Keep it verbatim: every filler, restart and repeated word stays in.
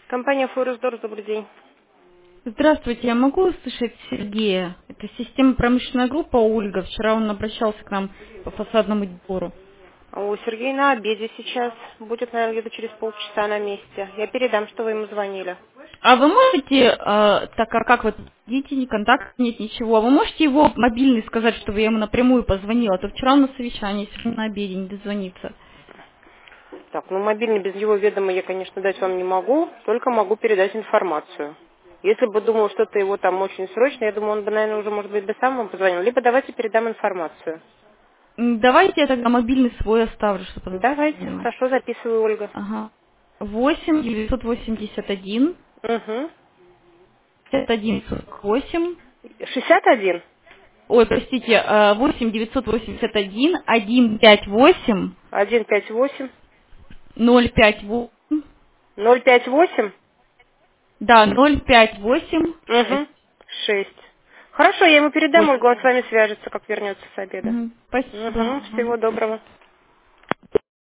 Компания Форестдор, добрый день. Здравствуйте, я могу услышать Сергея? Это система промышленная группа Ольга. Вчера он обращался к нам по фасадному декору. А У Сергея на обеде сейчас. Будет, наверное, где-то через полчаса на месте. Я передам, что вы ему звонили. А вы можете, э, так как, как вы видите, ни контакта нет, ничего, а вы можете его мобильный сказать, чтобы я ему напрямую позвонила? А то вчера он на совещании, сегодня на обеде не дозвонится. Так, ну мобильный без его ведома я, конечно, дать вам не могу, только могу передать информацию. Если бы думал что-то его там очень срочно, я думаю, он бы, наверное, уже, может быть, бы сам вам позвонил. Либо давайте передам информацию. М, Давайте я тогда мобильный свой оставлю, чтобы он Давайте, позвонил. хорошо, записываю, Ольга. Ага. восемь девятьсот восемьдесят один Угу. пятьдесят один сорок восемь. шестьдесят один? Ой, простите, э, восемь девятьсот восемьдесят один сто пятьдесят восемь один пять восемь? ноль пять восемь. ноль пять восемь? Да, ноль пять восемь Угу. шесть. шесть. Хорошо, я ему передам, Ой, Ольга, он с вами свяжется, как вернется с обеда. мгм, спасибо. Угу, Ага. всего доброго.